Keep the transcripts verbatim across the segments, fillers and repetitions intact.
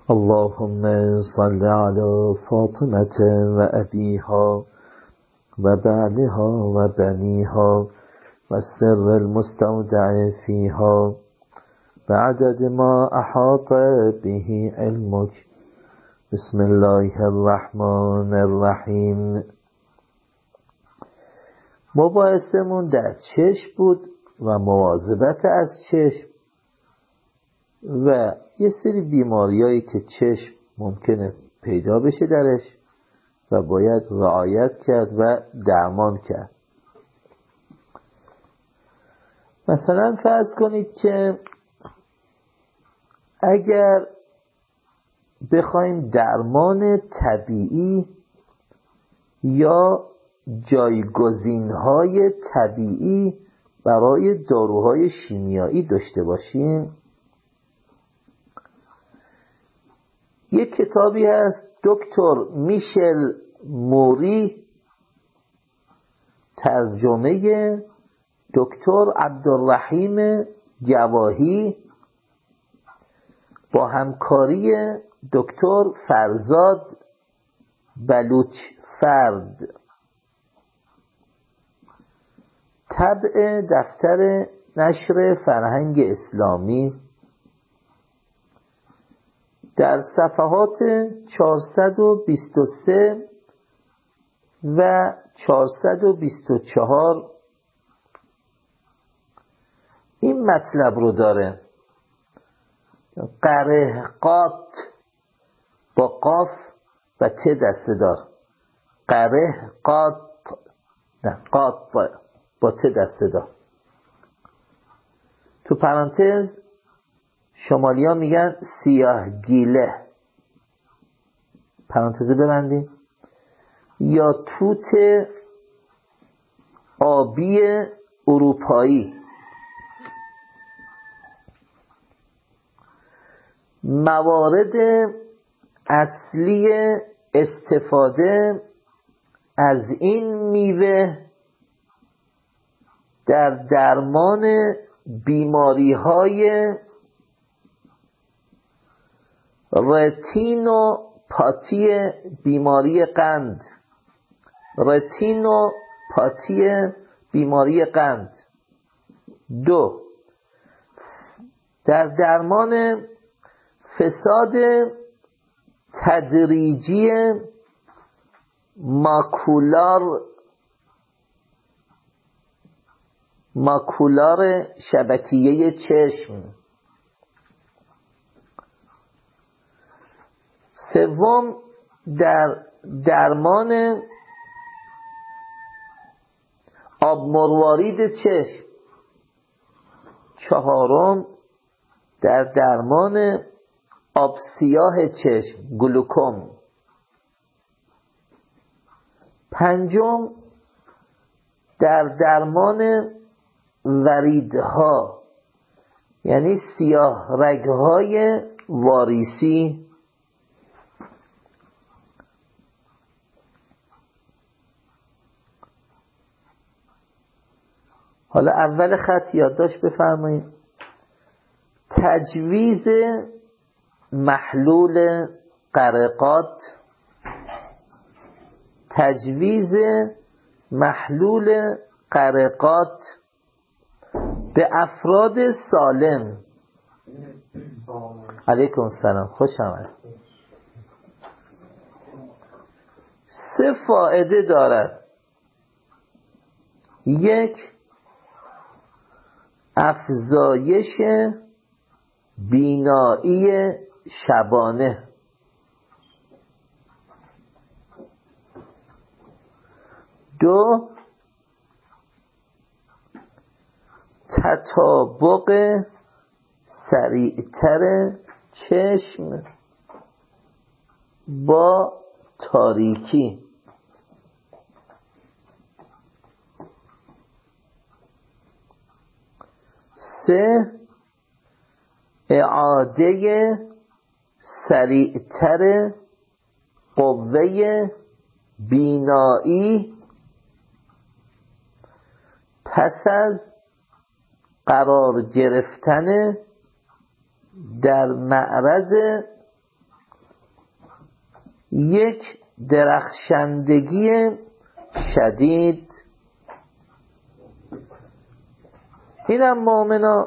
اللهم صل على فاطمة وأبيها وبعلها وبنيها والسر المستودع فيها بعدد ما أحاط به علمك. بسم الله الرحمن الرحیم. مباحثمون در چشم بود و مواظبت از چشم و یه سری بیماریایی که چشم ممکنه پیدا بشه درش و باید رعایت کرد و درمان کرد. مثلا فرض کنید که اگر بخوایم درمان طبیعی یا جایگزین‌های طبیعی برای داروهای شیمیایی داشته باشیم، یک کتابی هست دکتر میشل موری، ترجمه دکتر عبدالرحیم گواهی با همکاری دکتر فرزاد بلوچفرد، طبع دفتر نشر فرهنگ اسلامی، در صفحات چهارصد و بیست و سه و چهارصد و بیست و چهار این مطلب رو داره: قرهقات با قاف و ت دسته دار، قرهقات نه قات با, با ت دسته دار. تو پرانتز شمالی ها میگن سیاه گیله، پرانتزه ببندیم، یا توت آبی اروپایی. موارد اصلی استفاده از این میوه در درمان بیماری‌های رتینوپاتی، بیماری قند، رتینوپاتی بیماری قند. دو، در درمان فساد تدریجی ماکولار ماکولار شبکیه چشم. سوم، در درمان آب مروارید چشم. چهارم، در درمان آب سیاه چشم، گلوکوم. پنجم، در درمان وریدها یعنی سیاه رگهای واریسی. حالا اول خط یادداشت بفرمایید: تجویز محلول قرقات، تجویز محلول قرقات به افراد سالم. علیکم السلام، خوش آمد. سه فایده دارد: یک، افزایش بینایی شبانه. دو، تطابق سریعتر چشم با تاریکی. سه، اعاده سریعتر قوه بینایی پس از قرار گرفتن در معرض یک درخشندگی شدید. اینم مؤمنا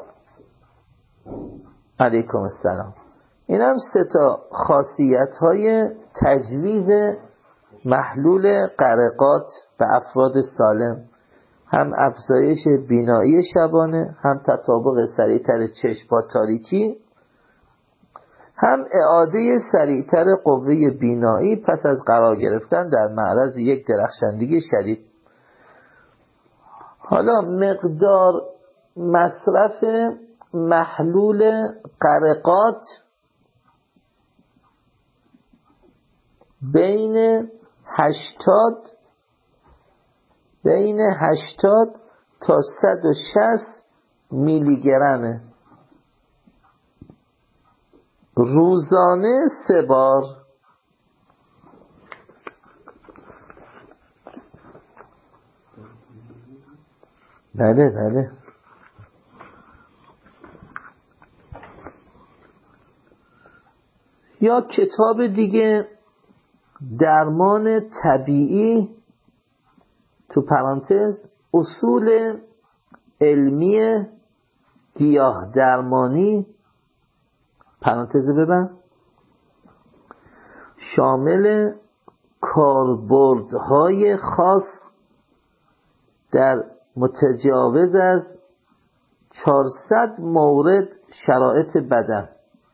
علیکم السلام، اینم سه تا خاصیت های تجویز محلول غرقات به افراد سالم، هم افزایش بینایی شبانه، هم تطابق سریعتر چشم با تاریکی، هم اعاده سریعتر قوه بینایی پس از قرار گرفتن در معرض یک درخشندگی شدید. حالا مقدار مصرف محلول غرقات بین هشتاد بین هشتاد تا صد و شصت میلی گرمه روزانه سه بار. بله بله. یا کتاب دیگه، درمان طبیعی تو پرانتز اصول علمی گیاه درمانی پرانتز ببند، شامل کاربردهای خاص در متجاوز از چهارصد مورد شرایط بدن،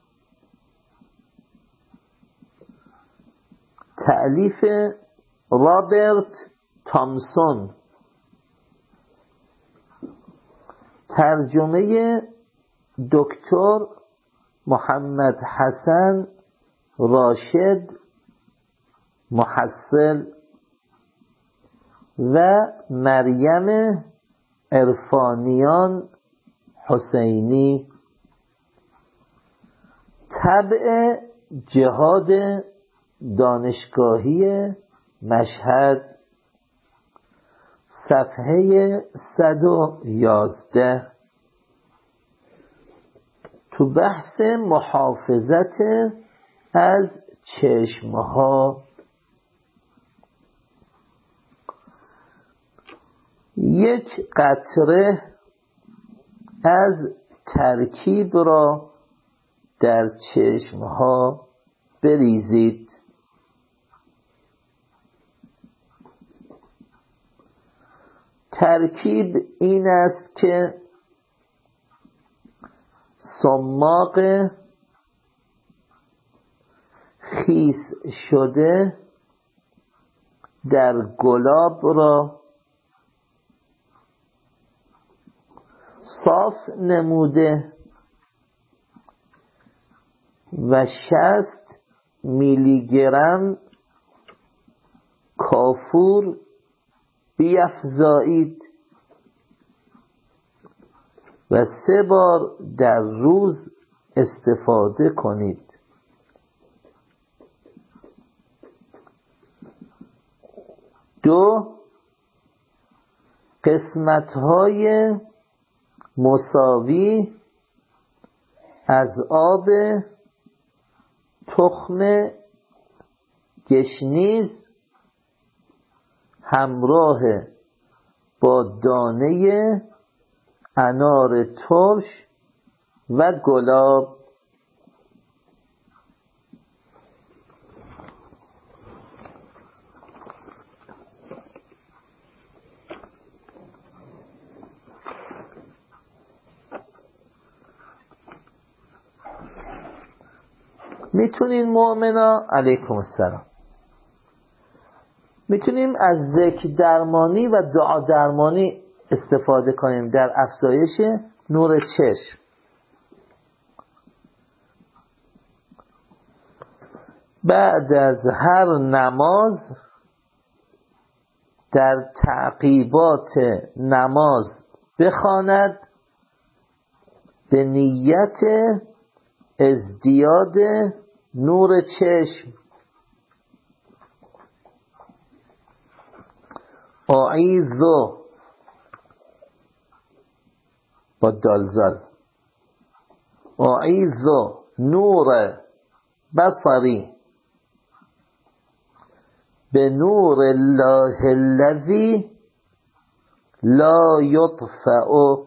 تألیف رابرت تامسون، ترجمه دکتر محمد حسن راشد محصل و مریم عرفانیان حسینی، طبع جهاد دانشگاهی مشهد، صفحه صد و یازده. تو بحث محافظت از چشمها، یک قطره از ترکیب را در چشمها بریزید. ترکیب این است که صماغ خیس شده در گلاب را صاف نموده و شصت میلی گرم کافور بیفزایید و سه بار در روز استفاده کنید. دو، قسمت‌های مساوی از آب تخم گشنیز همراه با دانه انار ترش و گلاب. میتونین مؤمنا علیکم السلام میتونیم از ذکر درمانی و دعا درمانی استفاده کنیم در افزایش نور چشم. بعد از هر نماز در تعقیبات نماز بخواند به نیت ازدیاد نور چشم: اعیذ با دالزال اعیذ نور بصری به نور الله الذی لا یطفأ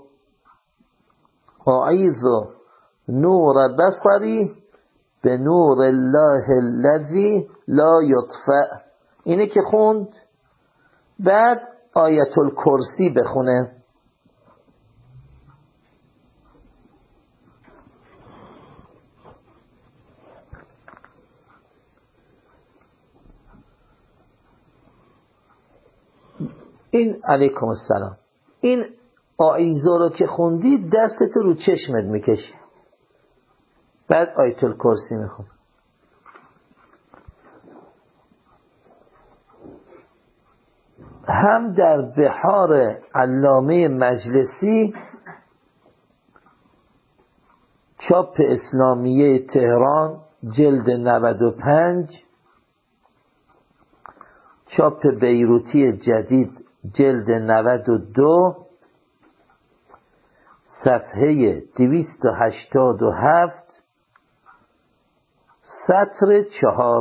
اعیذ نور بصری به نور الله الذی لا یطفأ. اینه که خوند. بعد آیت الکرسی بخونه. این علیکم السلام. این آیزا رو که خوندی دستت رو چشمت میکشی، بعد آیت الکرسی میخون. هم در بحار علامه مجلسی چاپ اسلامیه تهران جلد نود و پنج، چاپ بیروتی جدید جلد نود و دو صفحه دویست و هشتاد و هفت سطر چهار.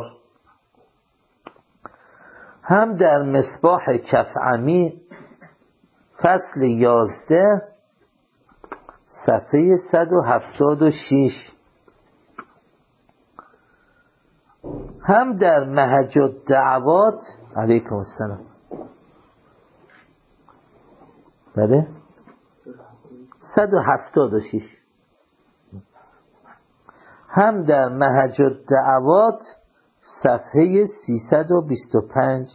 هم در مصباح کفعمی فصل یازده صفحه صد و هفتاد و شش. هم در منهج الدعوات علیکم السلام بله صد و هفتاد و شش. هم در منهج الدعوات صفحه سیصد و بیست و پنج.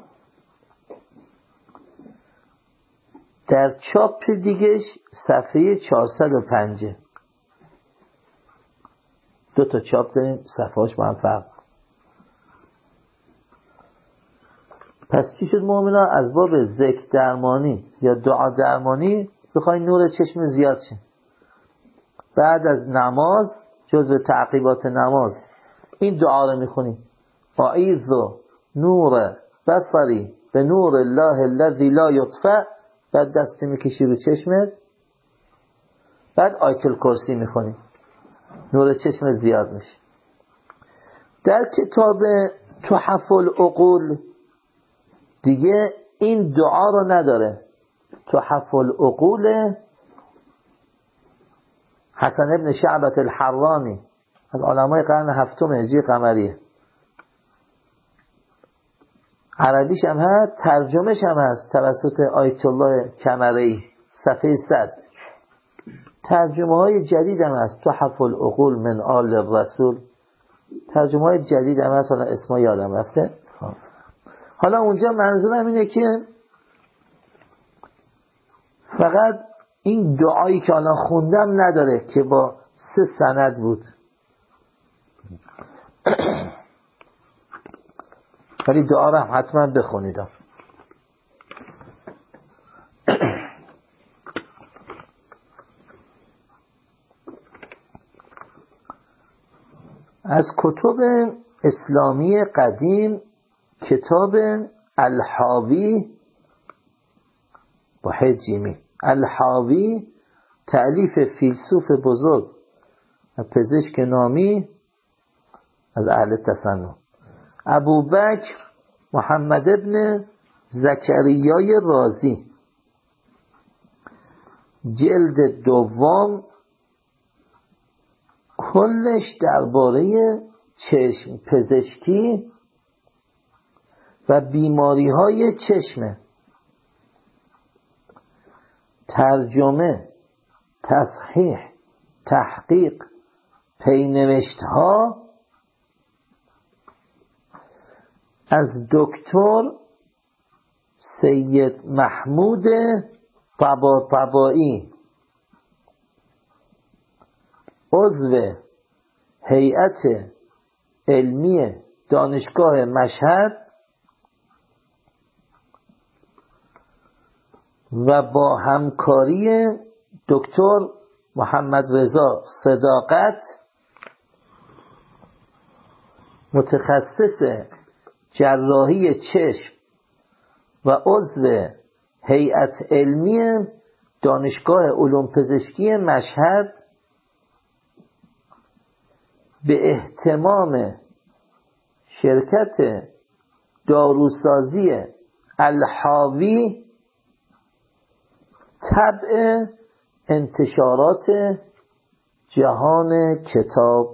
در چاپ دیگهش صفحه چهارصد و پنج. دو تا چاپ داریم، صفحهاش با هم فرق. پس چی شد مومنا؟ از باب ذکر درمانی یا دعا درمانی بخواین نور چشم زیاد شه، بعد از نماز جزو تعقیبات نماز این دعا رو میخونیم: اعیذ نور بصری به نور الله الذی لا یطفأ. بعد دست میکشی رو چشمت، بعد آیت الکرسی میخونی، نور چشم زیاد میشه. در کتاب تحف العقول دیگه این دعا رو نداره. تحف العقول حسن ابن شعبة الحرانی از علمای قرن هفتم هجری قمریه، عربیش هم هست، ترجمهش هم هست توسط آیت الله کمری صفحه صد. ترجمه های جدید هم هست، تحف العقول من آل الرسول، ترجمه های جدید هم هست، حالا اسما یادم رفته. حالا اونجا منظورم اینه که فقط این دعایی که الان خوندم نداره که با سه سند بود، ولی دعا رو حتما بخونید. از کتب اسلامی قدیم کتاب الحاوی با حجیمی، الحاوی تألیف فیلسوف بزرگ پزشک نامی از اهل تصنع، ابوبکر محمد ابن زکریای رازی، جلد دوم، کلش درباره چشم پزشکی و بیماری های چشمه. ترجمه، تصحیح، تحقیق، پینوشت ها از دکتر سید محمود طباطبایی، عضو هیئت علمی دانشگاه مشهد و با همکاری دکتر محمد رضا صداقت، متخصص جراحی چشم و عضو هیئت علمی دانشگاه علوم پزشکی مشهد، به اهتمام شرکت داروسازی الحاوی طبع انتشارات جهان کتاب.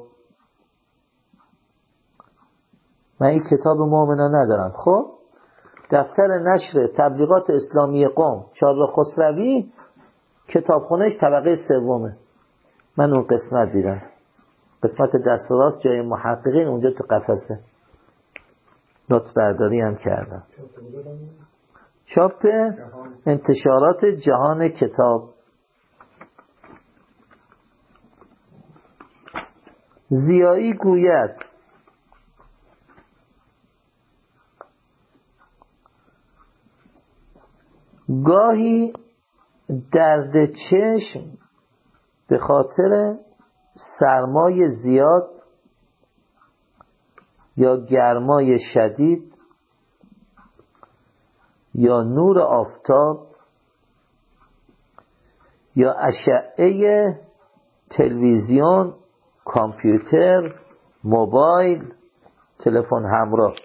من این کتاب مومنا ندارم. خب دفتر نشر تبلیغات اسلامی قم چهارراه خسروی کتابخونهش طبقه سومه. من اون قسمت دیدم، قسمت دست راست جای محققین، اونجا تو قفسه نوت برداری هم کردم. چاپ انتشارات جهان کتاب. ضیایی گوید گاهی درد چشم به خاطر سرمای زیاد یا گرمای شدید یا نور آفتاب یا اشعه تلویزیون، کامپیوتر، موبایل، تلفن همراه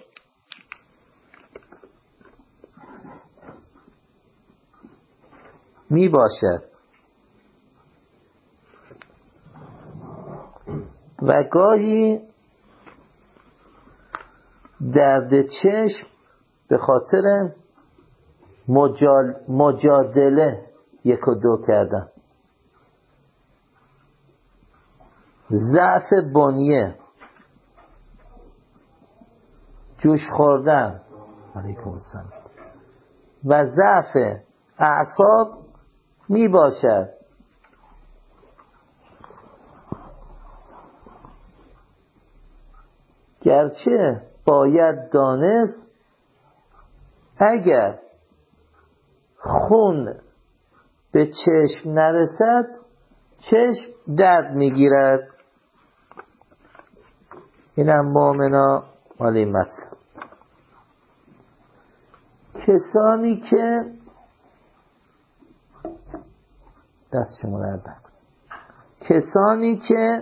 می باشد و گاهی درد چشم به خاطر مجال مجادله یک و دو کردن، ضعف بنیه، جوش خوردن علیکم السلام و ضعف اعصاب می باشد. گرچه باید دانست اگر خون به چشم نرسد چشم درد میگیرد. اینم مؤمنا مالی مطلب. کسانی که دست شما درد نکنه، کسانی که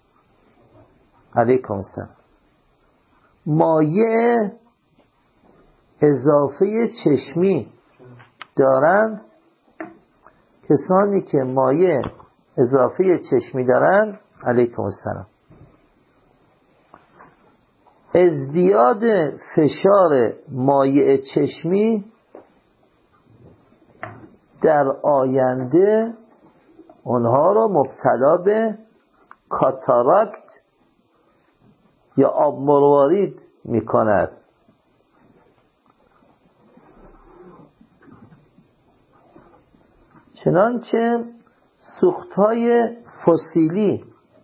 علیکم السلام مایع اضافه چشمی دارند، کسانی که مایع اضافه چشمی دارند علیکم السلام ازدیاد فشار مایع چشمی در آینده اونها را مبتلا به کاتاراکت یا آب مروارید می کند. چنانچه سوختهای فسیلی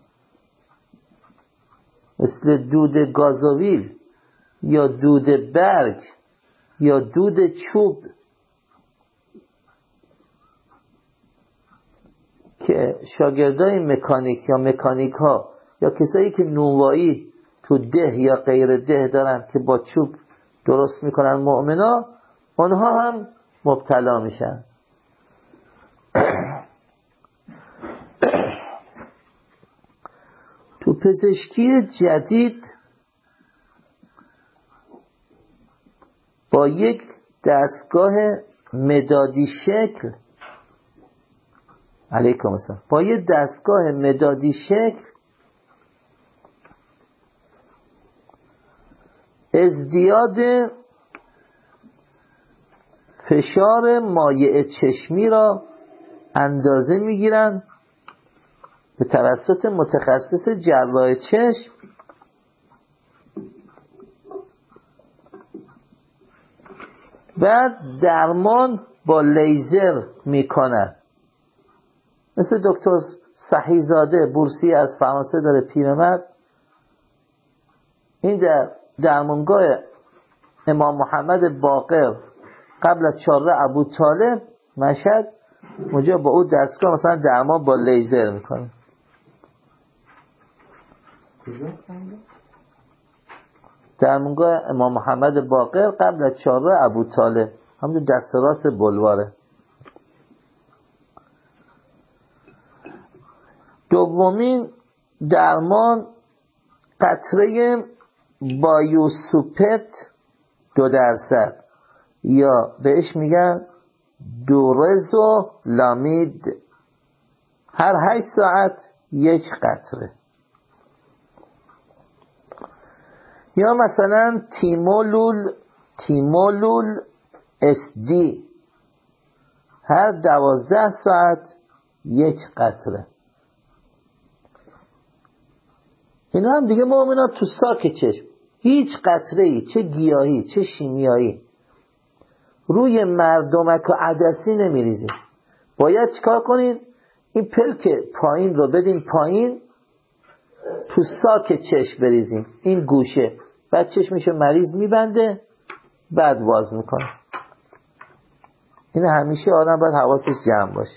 مثل دود گازوئیل یا دود برگ یا دود چوب که شاگردای مکانیک یا مکانیک ها یا کسایی که نونوایی تو ده یا غیر ده دارن که با چوب درست میکنن مؤمنا، اونها هم مبتلا میشن. تو پزشکی جدید با یک دستگاه مدادی شکل علیکم السلام با یک دستگاه مدادی شکل ازدیاد فشار مایع چشمی را اندازه میگیرن به توسط متخصص جراح چشم بعد درمان با لیزر میکنن. مثل دکتر صحیح‌زاده بورسی از فرانسه داره، پیرمرد، این در درمانگاه امام محمد باقر قبل از چهارراه ابو طالب مشهد، اونجا با او دستگاه مثلا درمان با لیزر میکنه. درمانگاه امام محمد باقر قبل از چهارراه ابو طالب، همون دست راست بلواره. دومین درمان قطره بایوسوپت دو درصد، یا بهش میگن دورزو لامید، هر هشت ساعت یک قطره. یا مثلا تیمولول تیمولول اس دی، هر دوازده ساعت یک قطره. اینا هم دیگه مؤمنا تو ساک چشم هیچ قطره‌ای، چه گیاهی چه شیمیایی، روی مردمک و عدسی نمیریزیم. باید چیکار کنین؟ این پلک پایین رو بدین پایین، تو ساک چشم بریزیم، این گوشه، بعد چشمشو مریض میبنده، بعد باز میکنه. این همیشه آدم باید حواسش جمع باشه.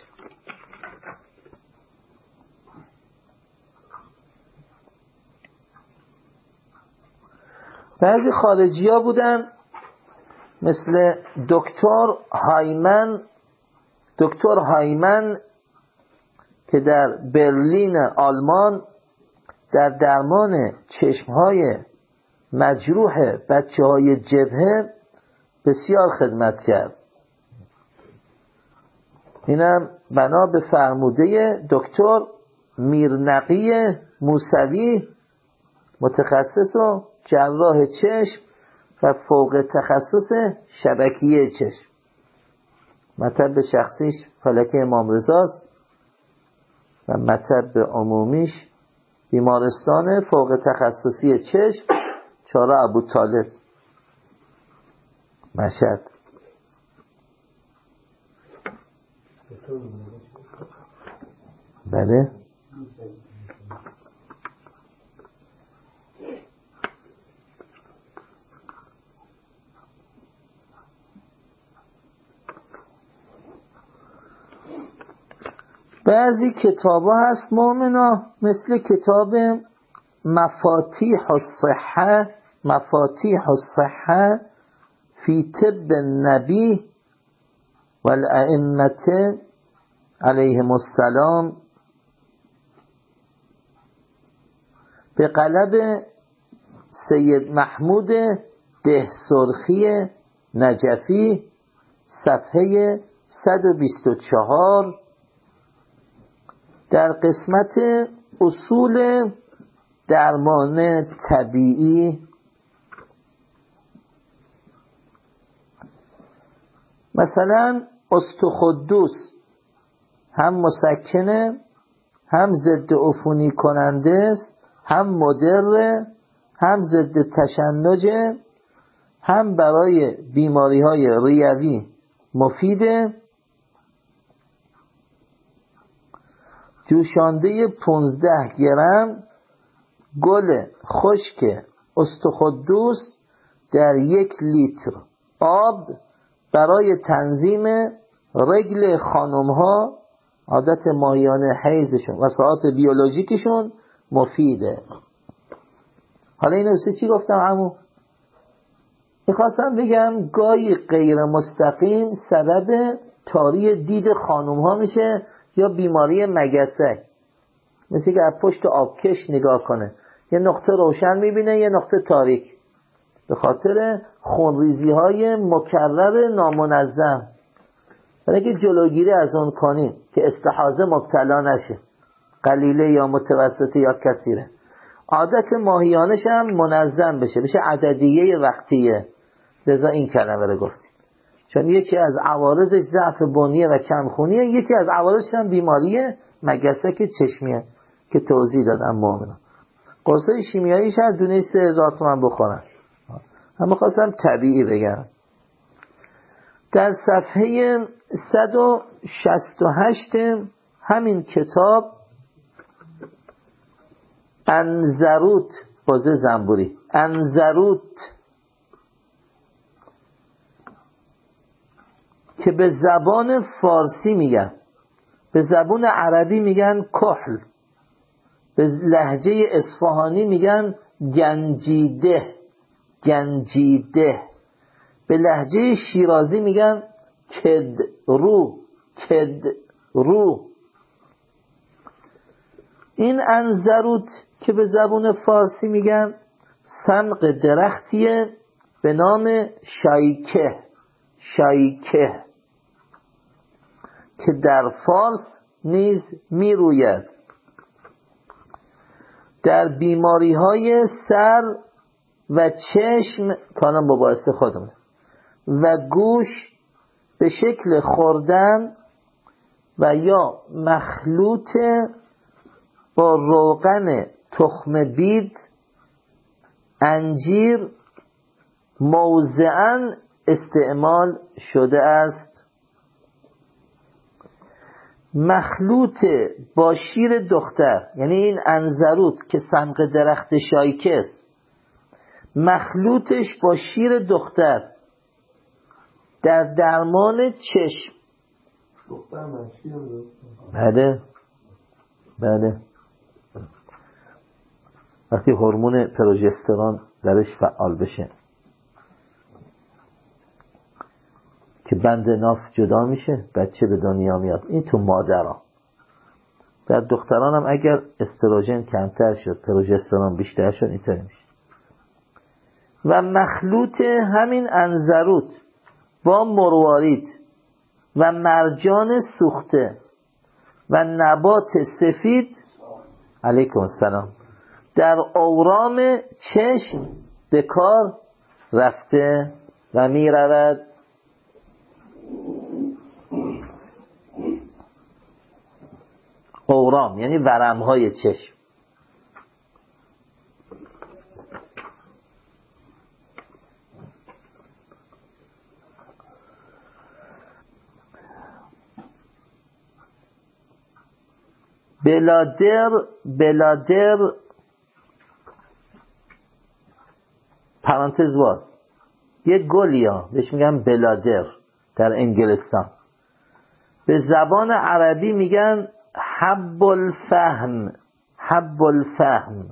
بعضی خارجی ها بودن مثل دکتر هایمن دکتر هایمن که در برلین آلمان در درمان چشمهای مجروح بچه های جبهه بسیار خدمت کرد. اینم بنا به فرموده دکتر میرنقی موسوی، متخصص و جراح چشم و فوق تخصص شبکیه چشم. مطب شخصیش فلک امام رضاست و مطب عمومیش بیمارستان فوق تخصصی چشم چهار ابو طالب مشهد. بله بعضی کتاب ها هست مؤمنا، مثل کتاب مفاتیح الصحه مفاتیح الصحه فی طب النبی والائمه علیهم السلام به قلب سید محمود دهسرخی نجفی، صفحه صد و بیست و چهار، در قسمت اصول درمان طبیعی. مثلا استخدوس هم مسکنه، هم ضد عفونی کننده است، هم مدر، هم ضد تشنجه، هم برای بیماری های ریوی مفیده. جوشانده پانزده گرم گل خشک استخدوس در یک لیتر آب برای تنظیم رگل خانم ها، عادت ماهیانه حیضشون و ساعات بیولوژیکشون مفیده. حالا اینو سه چی گفتم عمو؟ میخواستم بگم گاهی غیر مستقیم سبب تاری دید خانم ها میشه، یا بیماری مگسک، مثل که از پشت آبکش نگاه کنه، یه نقطه روشن میبینه یه نقطه تاریک، به خاطر خونریزی های مکرر نامنظم. برای که جلوگیری از اون کنین که استحاضه مبتلا نشه، قلیله یا متوسطه یا کثیره، عادت ماهیانش هم منظم بشه، بشه عددیه وقتیه. لذا این کلمه رو گفتیم، چون یکی از عوارضش ضعف بنیه و کمخونیه، یکی از عوارضش هم بیماری مگسک چشمیه که توضیح دادم مؤمنان. قرصای شیمیاییش هر دونه سه هزار تومن بخورن، اما خواستم طبیعی بگم. در صفحه صد و شصت و هشت همین کتاب انزروت، بازه زنبوری، انزروت که به زبان فارسی میگن، به زبان عربی میگن کحل، به لهجه اصفهانی میگن گنجیده گنجیده، به لهجه شیرازی میگن کدرو کدرو. این انزروت که به زبان فارسی میگن سمق درختیه به نام شایکه شایکه که در فارس نیز می روید. در بیماری های سر و چشم کانم مباحث خودم و گوش به شکل خوردن و یا مخلوط با روغن تخم بید انجیر موضعاً استعمال شده است. مخلوط با شیر دختر، یعنی این انزروت که سمق درخت شایکه است، مخلوطش با شیر دختر در درمان چشم. بله بله وقتی هورمون پروژسترون درش فعال بشه که بند ناف جدا میشه، بچه به دنیا میاد. این تو مادرها. در دختران هم اگر استروژن کمتر شد، پروژسترون بیشتر شد، اینطوری میشه. و مخلوط همین انزروت با مروارید و مرجان سوخته و نبات سفید علیکم السلام در اورام چشم به کار رفته و می رود. اورام یعنی ورم های چشم. بلادر بلادر پرانتز واس یه گلی ها بهش میگن بلادر در انگلستان. به زبان عربی میگن حب الفهم حب الفهم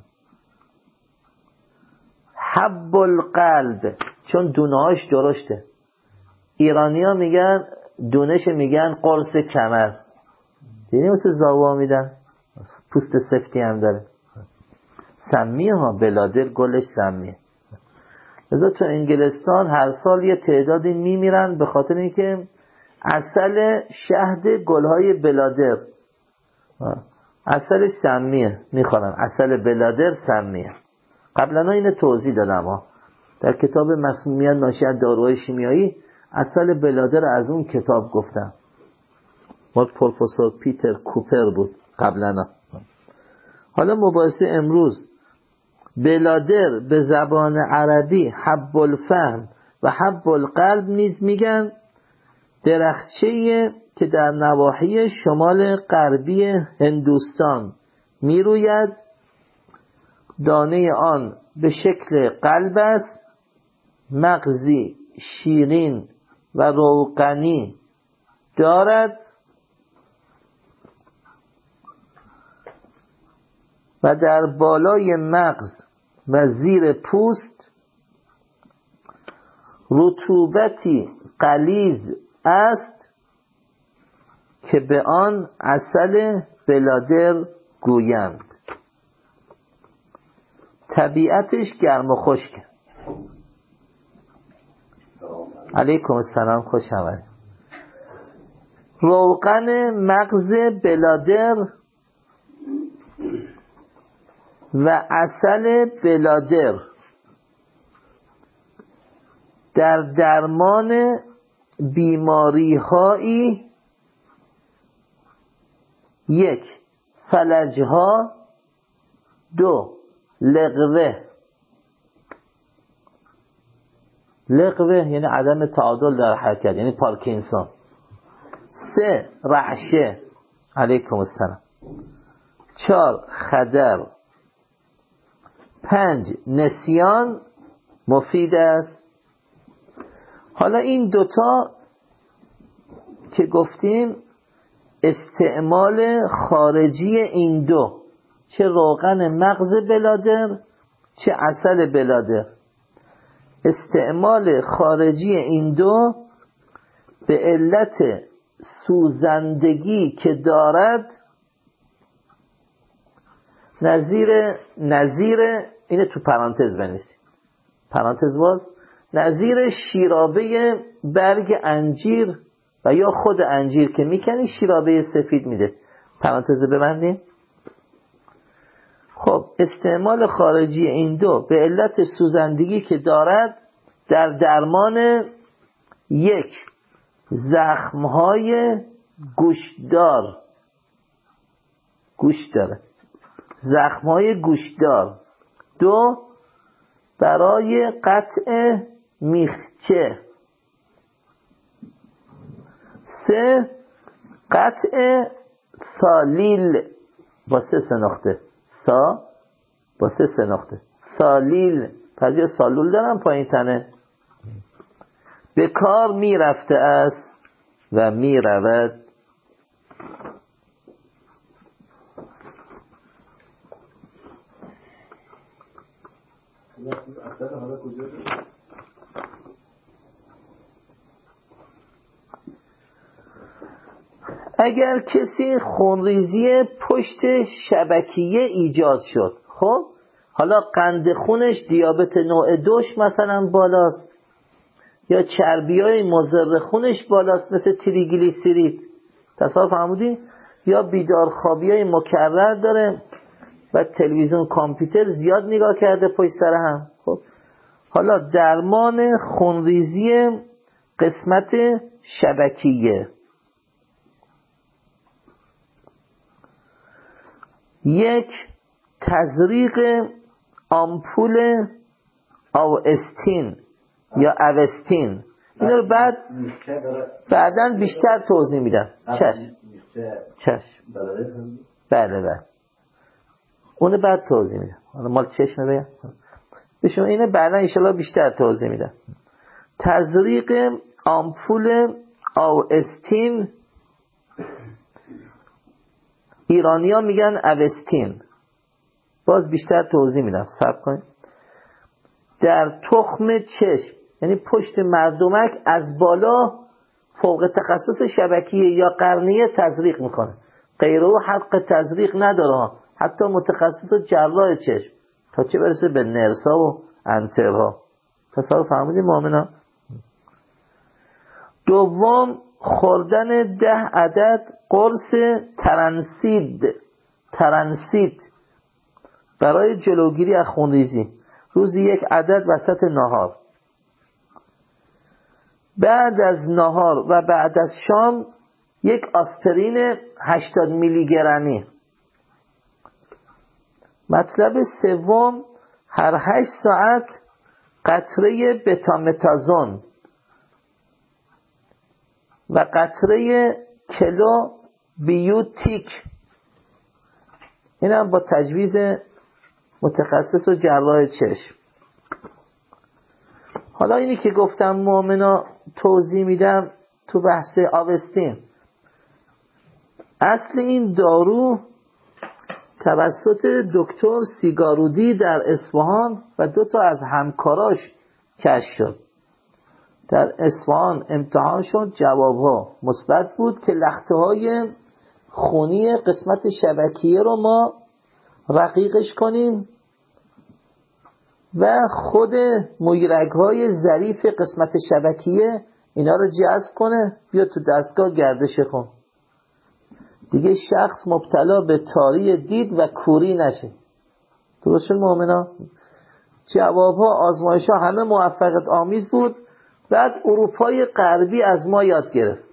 حب القلب، چون دونهاش درشته. ایرانی ها میگن دونش میگن قرص کمر. دیدی مثل زاوا میدن، پوست سفتی هم داره. سمیه ها، بلادر گلش سمیه. لذا تو انگلستان هر سال یه تعدادی میمیرن به خاطر اینکه عسل شهد گلهای بلادر عسل سمیه میخورن. عسل بلادر سمیه. قبلا اینو توضیح دادم ها در کتاب مسمومیت ناشی از داروهای شیمیایی. عسل بلادر از اون کتاب گفتم، مال پروفسور پیتر کوپر بود قبلا. حالا مباحثه امروز، بلادر به زبان عربی حب الفهم و حب القلب نیز میگن. درخچه‌ای که در نواحی شمال غربی هندوستان میروید. دانه آن به شکل قلب است. مغزی شیرین و روغنی دارد و در بالای مغز و زیر پوست رطوبتی غلیظ است که به آن عسل بلادر گویند. طبیعتش گرم و خشک. علیکم السلام، خوش آمدید. روغن مغز بلادر و عسل بلادر در درمان بیماری هایی: یک، فلج ها. دو، لغوه. لغوه یعنی عدم تعادل در حرکت، یعنی پارکینسون. سه، رعشه. علیکم السلام. چهار، خدر. پنج، نسیان مفید است. حالا این دوتا که گفتیم استعمال خارجی این دو، چه روغن مغز بلادر چه عسل بلادر، استعمال خارجی این دو به علت سوزندگی که دارد نظیر نظیر اینه تو پرانتز بنویسید، پرانتز باز، نظیر شیرابه برگ انجیر و یا خود انجیر که میکنی شیرابه سفید میده. پرانتز ببندیم. خب استعمال خارجی این دو به علت سوزندگی که دارد در درمان یک زخمهای گوشدار گوش داره زخمهای گوشدار، دو برای قطع میخچه، سه قطع سالیل با سه سناخته سا با سه سناخته سالیل پس یه سالول دارم پایین تنه به کار می رفته است و می رود. اگر کسی خونریزی پشت شبکیه ایجاد شد، خب حالا قند خونش دیابت نوع دوش مثلا بالاست یا چربیای مضر خونش بالاست مثل تریگلیسیرید، تصور فرمودی، یا بیدارخوابیای مکرر داره و تلویزیون کامپیوتر زیاد نگاه کرده پشت سر هم. خب حالا درمان خونریزی قسمت شبکیه، یک تزریق آمپول آوستین یا اوستین. اینو رو بعد بعداً بیشتر توضیح میدم. چشم چشم بله بله اونو بعد توضیح میدم. حالا مال چشم بگم بشون اینو بعداً انشالله بیشتر توضیح میدم. تزریق آمپول آوستین، ایرانی ها میگن اوستین، باز بیشتر توضیح میدم صبر کنید. در تخم چشم یعنی پشت مردمک از بالا فوق تخصص شبکیه یا قرنیه تزریق میکنه، غیره حق تزریق نداره، حتی متخصص جراح چشم، تا چه برسه به نرسا و انترها. تصور فهمیدیم مؤمنا؟ دوم خوردن ده عدد قرص ترنسید ترنسید برای جلوگیری از خونریزی، روزی یک عدد وسط نهار. بعد از نهار و بعد از شام یک آسپرین هشتاد میلی گرمی. مطلب سوم هر هشت ساعت قطره بتامتازون و قطره کلو بیوتیک، این هم با تجویز متخصص و جراح چشم. حالا اینی که گفتم مؤمنا توضیح میدم تو بحث آوستین. اصل این دارو توسط دکتر سیگارودی در اصفهان و دو تا از همکاراش کشف شد. در اصفهان امتحان شد، جوابها مثبت بود که لخته های خونی قسمت شبکیه رو ما رقیقش کنیم و خود مویرگ های ظریف قسمت شبکیه اینا رو جذب کنه، بیا تو دستگاه گردش خون، دیگه شخص مبتلا به تاری دید و کوری نشه. درست شد مؤمنا؟ جوابها آزمایش‌ها همه موفقیت آمیز بود. بعد اروپای غربی از ما یاد گرفت،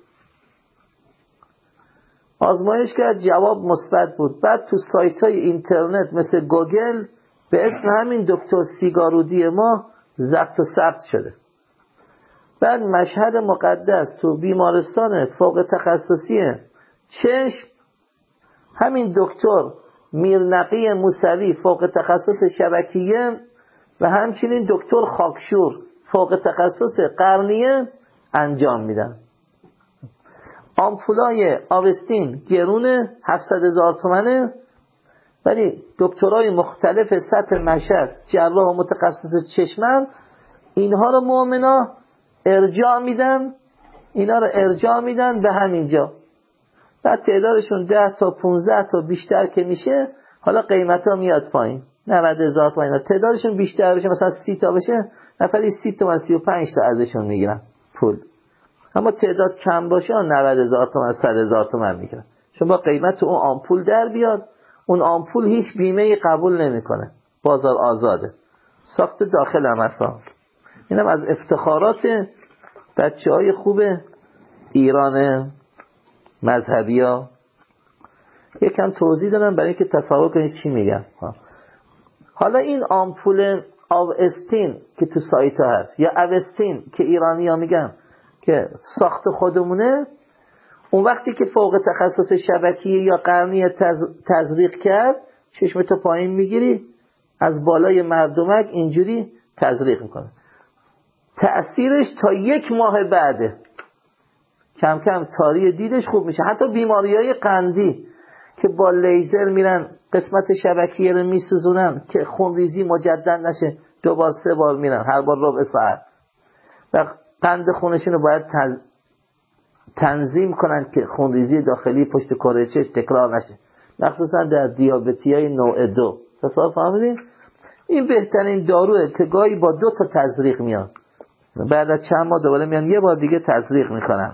آزمایش کرد، جواب مثبت بود. بعد تو سایت‌های اینترنت مثل گوگل به اسم همین دکتر سیگارودی ما ضبط و ثبت شده. بعد مشهد مقدس تو بیمارستان فوق تخصصی چشم همین دکتر میرنقی موسوی فوق تخصص شبکیه و همچنین دکتر خاکشور فوق تخصص قرنیه انجام میدن. آمپولای آوستین گرونه هفتصد هزار تومنه، ولی دکترای مختلف سطح مشهد جراح و متخصص چشمن اینها رو مؤمنا ارجاع میدن، اینا رو ارجاع میدن به همینجا. بعد تعدادشون ده تا پونزده تا بیشتر که میشه حالا قیمت ها میاد پایین. نود هزار تومان، تعدادشون بیشتر بشه مثلا سی تا بشه نفری سی تومان سی و پنج تا ازشون میگیرن پول. اما تعداد کم باشه نود هزار تومان صد هزار تومان میگیرن. چون با قیمت اون آمپول در بیاد، اون آمپول هیچ بیمه قبول نمیکنه، بازار آزاده، ساخت داخل هم اصلا. اینم از افتخارات بچه های خوب ایران مذهبی ها. یکم توضیح دادم برای اینکه تصور کنید چی میگم. حالا این آمپول آوستین که تو سایت ها هست یا اوستین که ایرانی ها میگن که ساخت خودمونه، اون وقتی که فوق تخصص شبکیه یا قرنی تزریق کرد چشمتو پایین میگیری، از بالای مردمک اینجوری تزریق میکنه. تأثیرش تا یک ماه بعده کم کم تاری دیدش خوب میشه. حتی بیماریهای قندی که با لیزر میرن قسمت شبکیه رو میسوزونن که خونریزی مجدد نشه، دو بار سه بار میرن هر بار ربع ساعت و قند خونشون رو باید تز... تنظیم کنن که خونریزی داخلی پشت کره چشم تکرار نشه، مخصوصا در دیابتیای نوع دو. تصور فهمیدین؟ این بهترین داروه که گاهی با دو تا تزریق میان، بعد از چند ماه دوباره میان یه بار دیگه تزریق میکنن.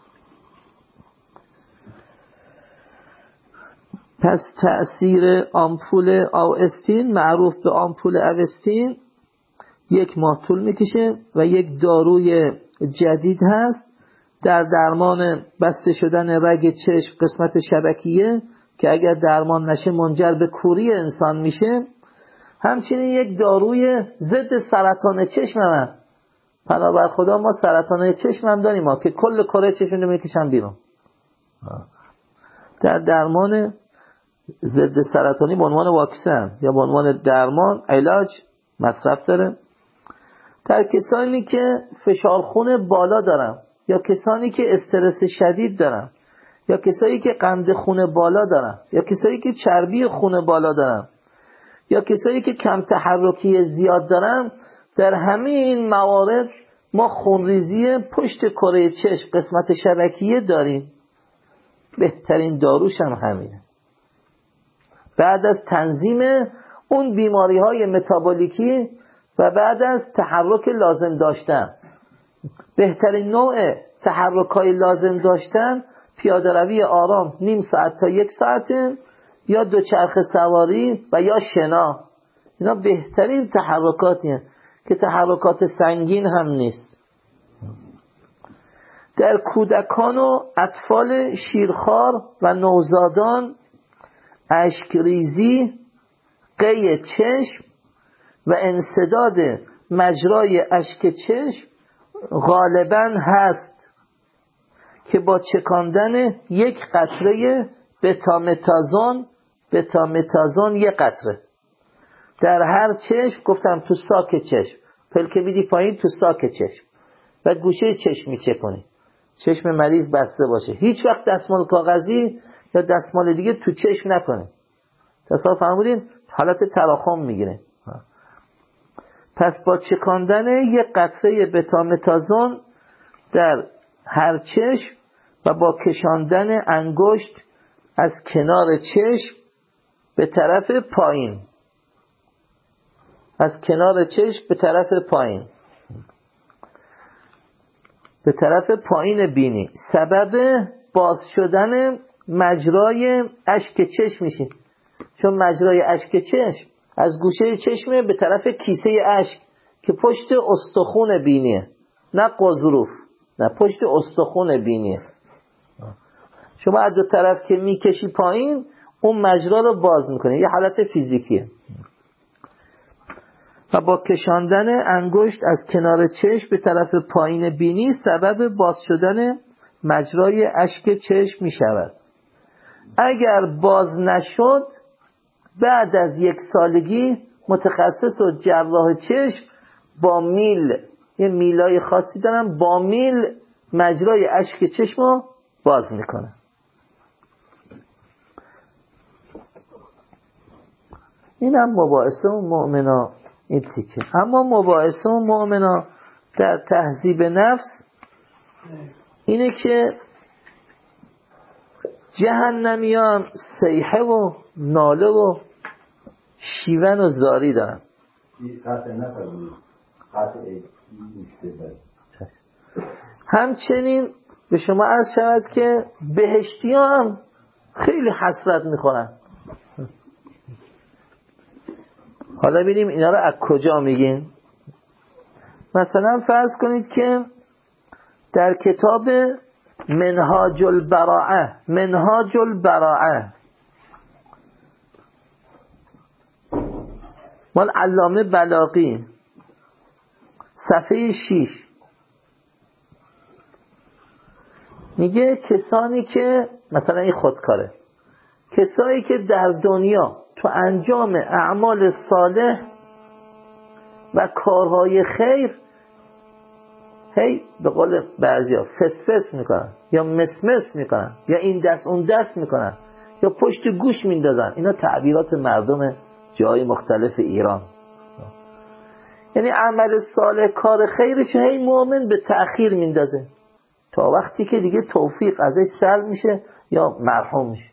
پس تأثیر آمپول آوستین معروف به آمپول اوستین یک ماه طول میکشه و یک داروی جدید هست در درمان بسته شدن رگ چشم قسمت شبکیه که اگر درمان نشه منجر به کوری انسان میشه. همچنین یک داروی ضد سرطان چشم هم، پنابر خدا ما سرطان چشم هم داریم ما که کل کره چشم رو میکشن بیرون. در درمان ضد سرطانی به عنوان واکسن یا به عنوان درمان علاج مصرف داره. در کسانی که فشار خون بالا دارن یا کسانی که استرس شدید دارن یا کسایی که قند خون بالا دارن یا کسایی که چربی خون بالا دارن یا کسایی که کم تحرکی زیاد دارن، در همه این موارد ما خونریزی پشت کره چشم قسمت شبکیه داریم. بهترین داروش هم همینه. بعد از تنظیم اون بیماری های متابولیکی و بعد از تحرک لازم داشتن، بهترین نوع تحرک های لازم داشتن پیاده روی آرام نیم ساعت تا یک ساعت یا دوچرخه سواری و یا شنا. اینا بهترین تحرکاتیه که تحرکات سنگین هم نیست. در کودکان و اطفال شیرخوار و نوزادان اشکریزی، قی چشم و انسداد مجرای اشک چشم غالباً هست که با چکاندن یک قطره بتامتازون بتامتازون یک قطره در هر چشم، گفتم تو ساک چشم، پلکه میدی پایین تو ساک چشم و گوشه چشم میچکنی، چشم مریض بسته باشه. هیچ وقت دستمال کاغذی یا دستمال دیگه تو چشم نکنه. تصور فرمودین؟ حالت تراخم میگیره. پس با چکاندن یک قطره بتامتازون در هر چشم و با کشاندن انگشت از کنار چشم به طرف پایین، از کنار چشم به طرف پایین به طرف پایین بینی، سبب باز شدن مجرای اشک چشم میشه. چون مجرای اشک چشم از گوشه چشم به طرف کیسه اشک که پشت استخون بینیه، نه قضروف، نه پشت استخون بینیه. شما از دو طرف که میکشی پایین اون مجرا رو باز میکنه، یه حالت فیزیکیه. و با کشاندن انگشت از کنار چشم به طرف پایین بینی سبب باز شدن مجرای اشک چشم میشود. اگر باز نشد بعد از یک سالگی متخصص و جراح چشم با میل، یه میلای خاصی دارن، با میل مجرای اشک چشم رو باز میکنه. این هم مباحثه و مؤمنا این تیکه. اما مباحثه و مؤمنا در تهذیب نفس اینه که جهنمیان صیحه و ناله و شیون و زاری دارن. همچنین به شما عرض شود که بهشتی هم خیلی حسرت میخورن. حالا ببینیم اینا رو از کجا میگین. مثلا فرض کنید که در کتاب منهاج البراءه منهاج البراءه مال علامه بلاغی صفحه شش میگه کسانی که مثلا این خودکاره، کسایی که در دنیا تو انجام اعمال صالح و کارهای خیر هی به قول بعضیا فس فس میکنن یا مسمس میکنن یا این دست اون دست میکنن یا پشت گوش میندازن. اینا تعبیرات مردم جای مختلف ایران. یعنی عمل صالح کار خیرش هی مؤمن به تأخیر میندازه تا وقتی که دیگه توفیق ازش سلب میشه یا مرحوم میشه.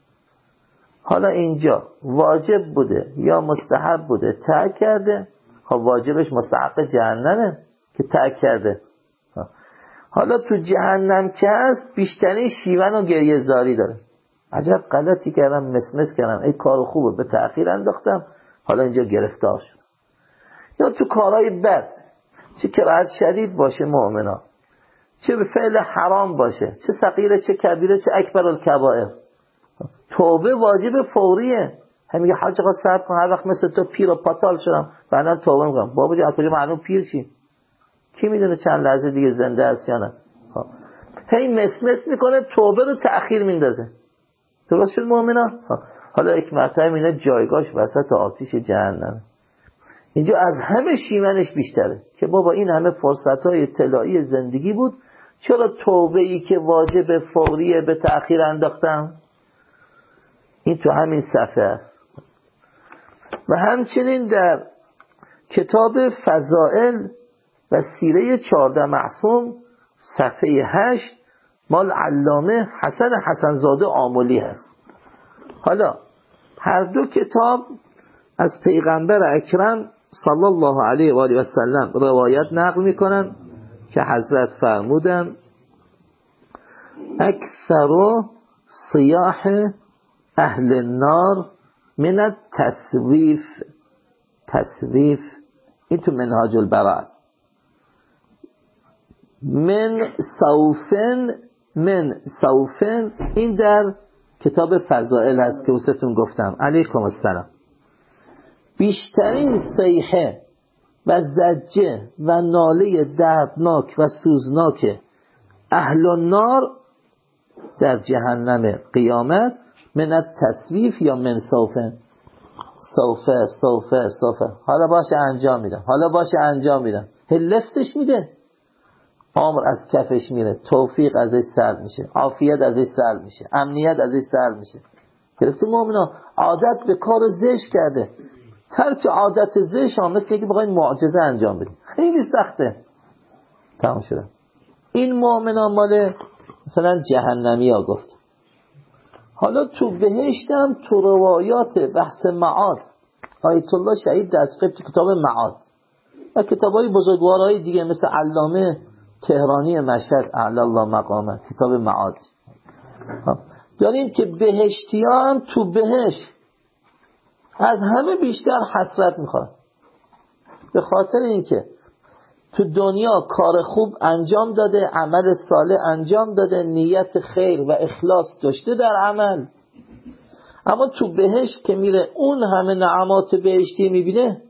حالا اینجا واجب بوده یا مستحب بوده ترک کرده، خب واجبش مستحق جهنمه که ترک کرده. حالا تو جهنم که هست بیشترین شیون و گریه زاری داره. عجب غلطی کردم، مسمس کردم، ای کار خوبه به تأخیر انداختم، حالا اینجا گرفتار شد. یا تو کارهای بد، چه کراهت شدید باشه مؤمنا، چه به فعل حرام باشه، چه صغیره چه کبیره چه اکبر الکبائر، توبه واجب فوریه. هم میگه حاج آقا صبر کن، هر وقت مثل تو پیر و پاتال شدم بعدا توبه میکنم. بابا جان از کجا معلوم پیر شی؟ کی میدونه چند لحظه دیگه زنده است یا نه؟ هی مسمس میکنه، توبه رو تأخیر میندازه. درست شد مؤمنا؟ حالا یک مرتبه اینا جایگاهش وسط آتش جهنم. اینجا از همه شیمنش بیشتره که بابا این همه فرصت‌های طلایی زندگی بود، چرا توبه‌ای که واجب فوریه به تأخیر انداختم؟ این تو همین صفحه است. و همچنین در کتاب فضائل و سیره چهارده معصوم صفحه هشت مال علامه حسن حسنزاده آملی هست. حالا هر دو کتاب از پیغمبر اکرم صلی الله علیه و آله و سلم روایت نقل میکنن که حضرت فرمودن اکثر صیاح اهل النار من التسویف. تسویف این تو منهاج البراء است. من صوفن من صوفن این در کتاب فضائل هست که وستون گفتم. علیکم السلام. بیشترین صیحه و زجه و ناله دردناک و سوزناک اهل النار در جهنم قیامت من التسویف یا من صوفن. صوفه صوفه صوفه حالا باشه انجام میدم، حالا باشه انجام میدم، لفتش میده، عمر از کفش میره، توفیق ازش سلب میشه، عافیت ازش سلب میشه، امنیت ازش سلب میشه. گرفته مؤمنا عادت به کار زشت کرده. ترک عادت زشت ها مثل که بخواین معجزه انجام بدیم خیلی سخته. تمام شده. این مؤمنا مال مثلا جهنمی ها گفت. حالا تو بهشتم تو روایات بحث معاد آیت الله شهید دستقیب تو کتاب معاد و کتاب های بزرگوارهای دیگه مثل علامه تهرانی مشهد اعلی الله مقامه کتاب معاد داریم که بهشتی ها هم تو بهشت از همه بیشتر حسرت میخواد به خاطر اینکه تو دنیا کار خوب انجام داده، عمل صالح انجام داده، نیت خیر و اخلاص داشته در عمل، اما تو بهشت که میره اون همه نعمات بهشتی میبینه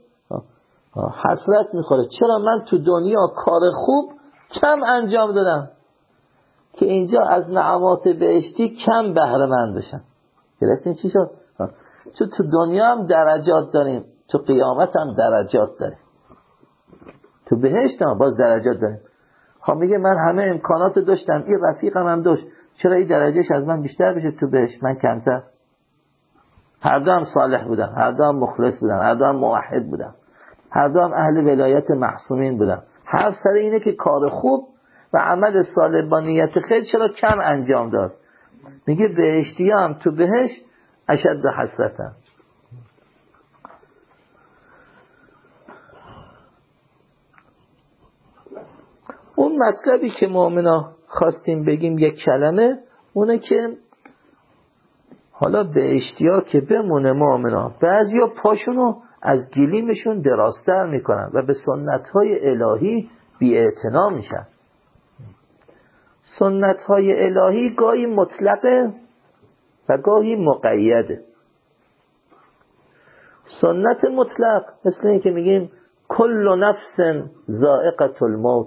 حسرت میخوره. چرا من تو دنیا کار خوب کم انجام دادم که اینجا از نعمات بهشتی کم بهره مند بشم. گرفتین چی شد؟ چون تو دنیا هم درجات داریم، تو قیامت هم درجات داریم، تو بهشت هم باز درجات داریم. خب میگه من همه امکانات داشتم، این رفیقم هم داشت، چرا این درجهش از من بیشتر بشه تو بهشت من کمتر؟ هر دو هم صالح بودن، هر دو هم مخلص بودن، هر دو هم موحد بودن، هر دو هم اهل ولایت معصومین بودن. حرف سر اینه که کار خوب و عمل صالح با نیت خیر چرا کم انجام داد. میگه بهشتی هم تو بهشت اشد حسرتن. اون مطلبی که مؤمنا خواستیم بگیم یک کلمه، اونه که حالا به اشتیا که بمونه مؤمنا بعضیا پاشونو از گلیمشون درازتر میکنن و به سنت‌های الهی بی‌اعتنا میشن. سنت‌های الهی گاهی مطلقه و گاهی مقیده. سنت مطلق مثل این که میگیم کل نفس ذائقة الموت،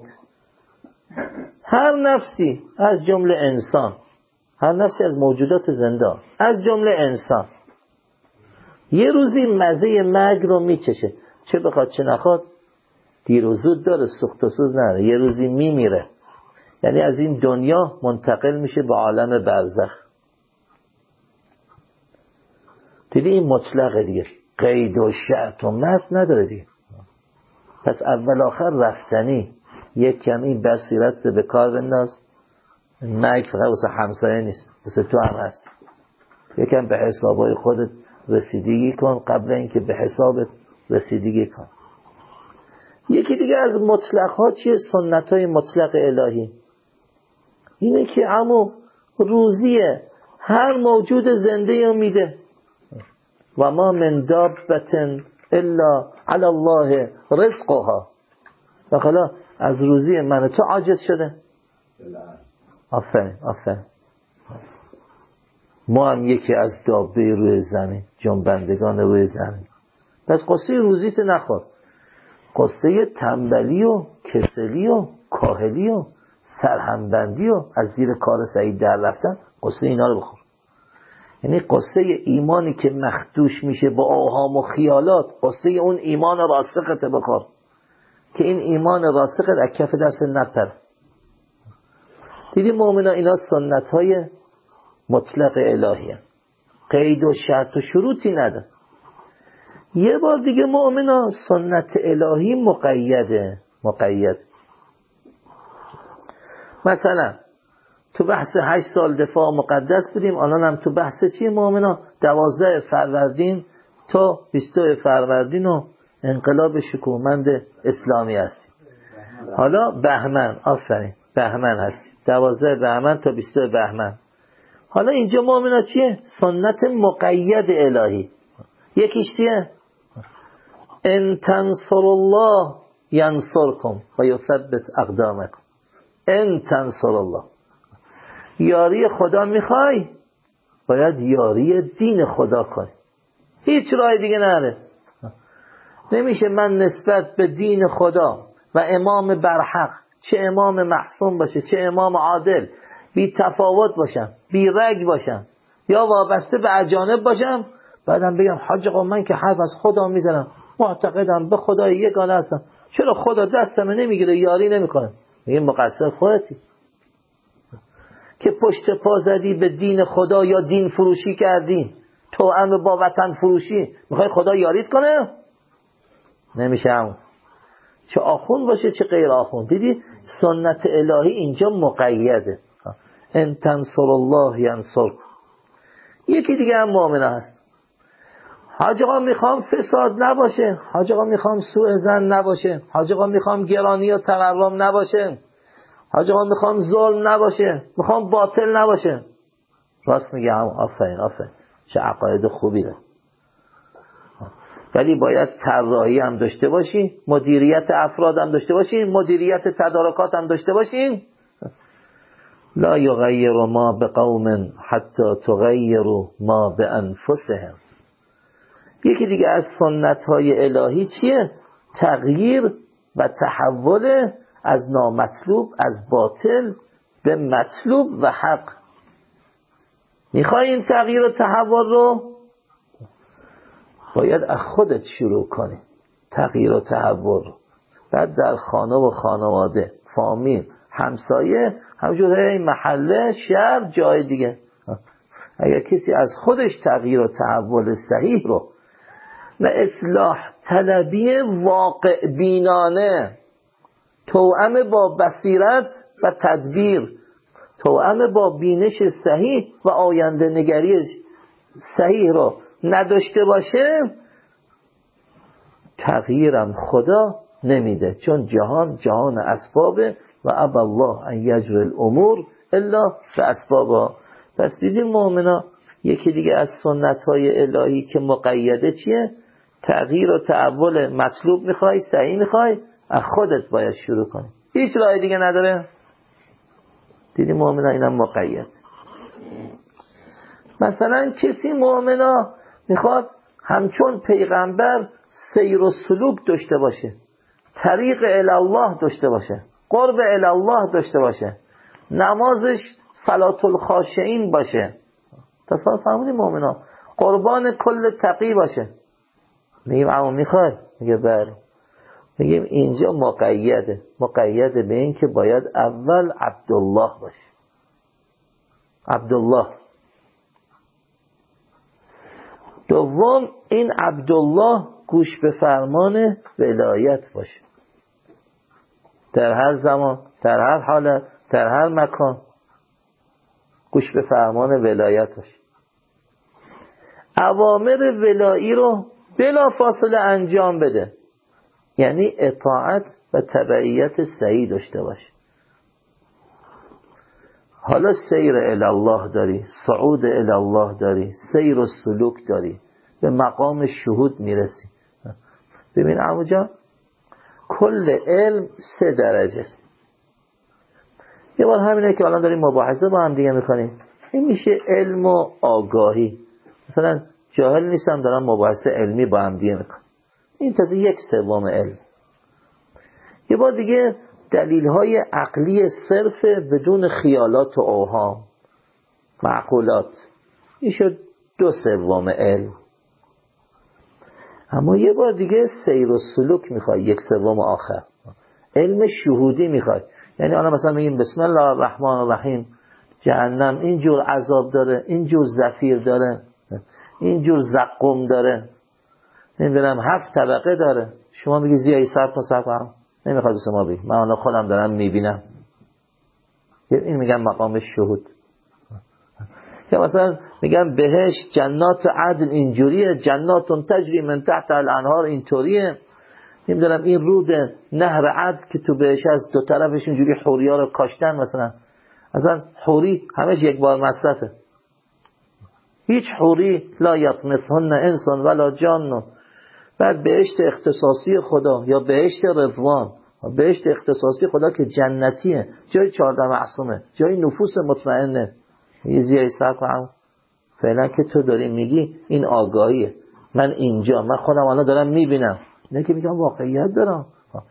هر نفسی از جمله انسان، هر نفسی از موجودات زنده از جمله انسان یه روزی مزه مرگ رو میچشه، چه بخواد چه نخواد، دیر و زود داره، سوخت و سوز نداره، یه روزی میمیره. یعنی از این دنیا منتقل میشه به عالم برزخ. دیدی این مطلقه دیگه، قید و شرط و مرد نداره دیگه. پس اول آخر رفتنی. یک کمی بصیرت به کار بنداز، مرگ فقط واسه همسایه نیست، واسه تو هم هست. یکم به حسابای خودت رسیدگی کن قبل اینکه به حسابت رسیدگی کن. یکی دیگه از مطلق‌ها چیه؟ سنت‌های مطلق الهی اینه که عمو روزیه هر موجود زنده رو میده. و ما من دابة الا علی الله رزقها. و حالا از روزی من تو عاجز شده؟ آفرین آفرین. ما هم یکی از دابه روی زمین، جنبندگان روی زمین. پس قصه روزیت نخور، قصه تنبلی و کسلی و کاهلی و سرهمبندی و از زیر کار سعید در رفتن، قصه اینا رو بخور. یعنی قصه ایمانی که مخدوش میشه با اوهام و خیالات، قصه اون ایمان راسخت بخور که این ایمان راسخت از کف دست نپر. دیدی مؤمنا اینا سنت های مطلق الهیه، قید و شرط و شروطی نداره. یه بار دیگه مؤمنا سنت الهی مقیده. مقید مثلا تو بحث هشت سال دفاع مقدس بودیم، الان هم تو بحث چیه مؤمنا؟ دوازده فروردین تا بیست فروردین و انقلاب شکوهمند اسلامی هستیم. حالا بهمن، آفرین بهمن هستیم، دوازده بهمن تا بیست بهمن. حالا اینجا مؤمنا چیه؟ سنت مقید الهی. یکیش چیه؟ ان تنصر الله ینصرکم و یثبت اقدامکم. ان تنصر الله، یاری خدا میخوای باید یاری دین خدا کنی، هیچ راه دیگه نره. نمیشه من نسبت به دین خدا و امام برحق، چه امام محسوم باشه چه امام عادل، بی تفاوت باشم، بی رگ باشم یا وابسته به اجانب باشم، بعدم بگم حاج آقا من که حرف از خدا میزنم، معتقدم به خدای یگانه هستم، چرا خدا دستم نمیگیره یاری نمیکنه؟ میگه مقصر خودتی که پشت پا زدی به دین خدا یا دین فروشی کردی، توأم با وطن فروشی، میخوای خدا یاریت کنه؟ نمیشه همون، چه آخوند باشه چه غیر آخوند. دیدی سنت الهی اینجا مقیده. ان تنصر الله ینصرکم. یکی دیگه هم مؤمنه هست، حاج آقا میخوام فساد نباشه، حاج آقا میخوام سوء ظن نباشه، حاج آقا میخوام گرانی و تورم نباشه، حاج آقا میخوام ظلم نباشه، میخوام باطل نباشه. راست میگه هم، آفرین آفرین، چه عقاید خوبی ده. ولی باید طراحی هم داشته باشی، مدیریت افراد هم داشته باشی، مدیریت تدارکات هم داشته باشی. لا یغیر ما بقوم حتی تغیروا ما بانفسهم. یکی دیگه از سنت های الهی چیه؟ تغییر و تحول از نامطلوب، از باطل به مطلوب و حق. میخوای این تغییر و تحول رو؟ باید از خودت شروع کنی تغییر و تحول رو. بعد در خانه و خانواده، فامیل، همسایه، همجور محله، شهر، جای دیگه. اگر کسی از خودش تغییر و تحول صحیح رو و اصلاح طلبی واقع بینانه، توأم با بصیرت و تدبیر، توأم با بینش صحیح و آینده نگری صحیح رو نداشته باشه، تغییرم خدا نمیده. چون جهان جهان اسبابه، و ابى الله ان یجری الامور الا باسبابها. پس دیدیم مؤمنا یکی دیگه از سنت‌های الهی که مقیده چیه؟ تغییر و تحول مطلوب میخوای، سعی میخوای، از خودت باید شروع کنی، هیچ راه دیگه نداره. دیدیم مؤمنا اینم مقید. مثلا کسی مؤمنا میخواد همچون پیغمبر سیر و سلوک داشته باشه، طریق الی الله داشته باشه، قرب الی الله داشته باشه، نمازش صلات الخاشعین باشه. تصور فرمودیم مؤمنا قربان کل تقی باشه. میگیم اما میخوای؟ میگه بله. میگیم اینجا مقیده، مقیده به این که باید اول عبدالله باشه، عبدالله. دوم این عبدالله گوش به فرمان ولایت باشه، در هر زمان، در هر حالت، در هر مکان گوش به فرمان ولایت باشه، اوامر ولایی رو بلا فاصله انجام بده، یعنی اطاعت و تبعیت صحیح داشته باشه. حالا سیر الی الله داری، صعود الی الله داری، سیر و سلوک داری، به مقام شهود میرسی. ببین عمو جان، کل علم سه درجه است. یه بار همینه که الان داریم مباحثه با هم دیگه میکنیم، این میشه علم و آگاهی. مثلا جاهل نیستم دارم مباحثه علمی با هم دیگه میکنم، این تازه یک سوم علم. یه بار دیگه دلیل های عقلی صرف بدون خیالات و اوهام، معقولات، این شد دو سوم علم. اما یه بار دیگه سیر و سلوک میخوای، یک سوم آخر علم شهودی میخوای. یعنی الان مثلا میگیم بسم الله الرحمن الرحیم، جهنم اینجور عذاب داره، اینجور زفیر داره، اینجور زقوم داره، نمیدونم هفت طبقه داره. شما میگی زیایی صبر کن صبر کن، نمیخواد بسه ما بگی، من الان خودم دارم میبینم. این میگم مقام شهود. یا مثلا میگم بهشت جنات عدن اینجوریه، جنات تجری من تحت الانهار اینطوریه، نمیدونم این رود نهر عدن که تو بهشت از دو طرفش اینجوری حوریا رو کاشتن، مثلا اصلا حوری همش یک بار مصرفه، هیچ حوری لا یطمثهن انس ولا جان. بعد بهشت اختصاصی خدا یا بهشت رضوان، بهشت اختصاصی خدا که جنتیه، جای چهارده معصومه، جای نفوس مطمئنه. یه زیایی سر کنم فعلا که تو داری میگی این آگاهیه، من اینجا، من خودم الان دارم میبینم، نه که میگم واقعیت دارم،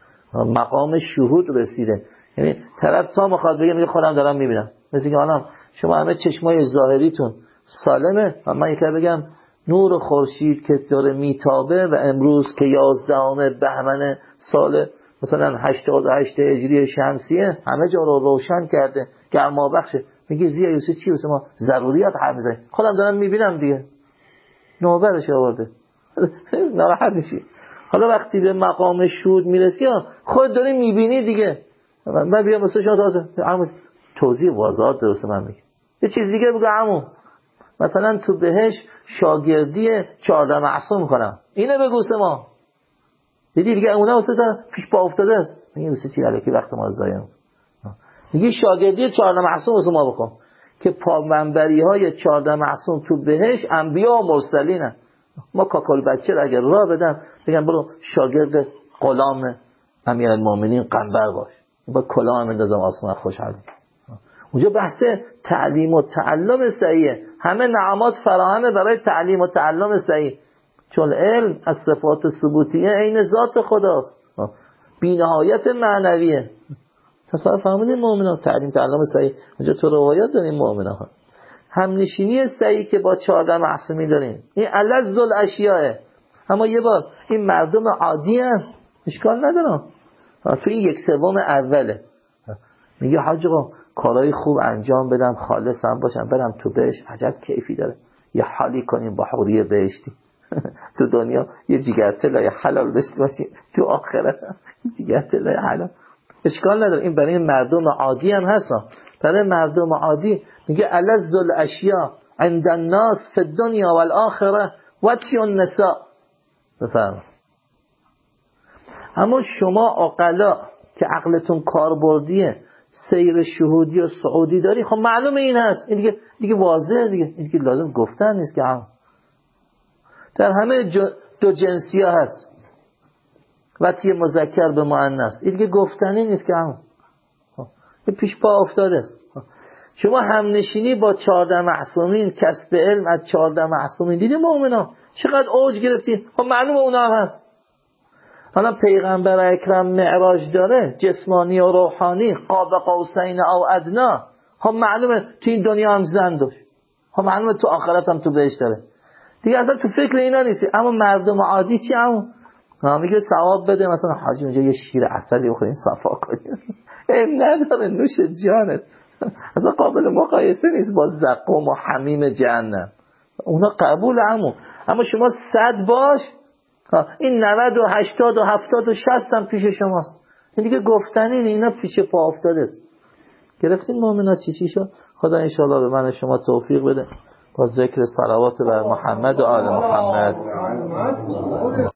مقام شهود رسیده. یعنی طرف تا میخواد بگه میگه خودم دارم میبینم، مثل که الان شما همه چشمای ظاهریتون سالمه و من یکی بگم نور خورشید که داره میتابه و امروز که یازدهم بهمن سال مثلا هشتاد و هشت هجری شمسیه همه جا رو روشن کرده، گرما بخشه، میگه زیا یوسف چی واسه ما ضروریات حرف میزنی؟ خودم دارم میبینم دیگه، نوبرش آورده ناراحت میشی. حالا وقتی به مقام شهود میرسی خود داری میبینی دیگه، من بیام واسه شما تازه عمو توضیح واضحات درست من میگم. یه چیز دیگه بگو عمو، مثلا تو بهش شاگردی چهارده معصوم کنم، اینه بگو سه ما دیدی دیگه، اونه واسه تا پیش پا افتاده است، میگه واسه چی الکی وقت ما ضایع، میگه شاگردی چهارده معصوم واسه ما بکن که پابنبری های چهارده معصوم تو بهش انبیا و مرسلینه. ما کاکل بچه را اگر راه بدن بگن برو شاگرد غلام امیرالمومنین قنبر باش، با کلاه اندازم آسمان خوشحال. اونجا بحث تعلیم و تعلم صحیحه، همه نعمات فراهمه برای تعلیم و تعلم صحیح، چون علم از صفات ثبوتیه عین ذات خداست، بی‌نهایت معنویه. تصور فرمودین مؤمنان تعلیم تعلم صحیح، اونجا تو روایات داریم مؤمنان هم نشینی صحیح که با چهارده معصومی داریم، این الذ الاشیاء. اما یه بار این مردم عادی هم اشکال ندارم، تو این یک سوم اوله میگه حاج آقا کارهای خوب انجام بدم، خالص هم باشم، برم تو بهشت، عجب کیفی داره، یه حالی کنیم با حوری بهشتی تو دنیا یه جگرتلای حلال داشته باشیم، تو آخرت جگرتلای حلال. اشکال نداره، این برای مردم عادی هم هستن. برای مردم عادی میگه الذ الاشیاء عند الناس فی الدنیا والآخره وطی النساء. بفرمایید. اما شما عقلا که عقلتون کاربردیه، سیر شهودی و سعودی داری، خب معلومه این هست. این دیگه دیگه واضحه دیگه، این دیگه لازم گفتن نیست که هم در همه دو جنسی ها هست وطی مذکر به مؤنث، این دیگه گفتنی نیست که هم پیش پا افتاده است. شما همنشینی با چهارده معصومین، کسب علم از چهارده معصومین دیدیم مؤمنا چقدر اوج گرفتین، خب معلومه اونا هم هست. حالا پیغمبر اکرم معراج داره، جسمانی و روحانی، قاب قوسین او ادنا، خب معلومه تو این دنیا هم زن داشت، خب معلومه تو آخرت هم تو بهش داره دیگه، اصلا تو فکر اینا نیستی. اما مردم عادی چی همون میگه ثواب بده، مثلا حاجی اونجا یه شیر عسلی بخورین صفا کنین، این نداره، نوش جانت، اصلا قابل مقایسه نیست با زقوم و حمیم جهنم، اونا قبول. همون اما شما صد باش، این نود و هشتاد و هفتاد و شصت هم پیش شماست، این دیگه گفتنی، اینا پیش پا افتاده است. گرفتین مؤمنات چی چی شد؟ خدا انشاءالله به من شما توفیق بده با ذکر صلوات بر محمد و آل محمد.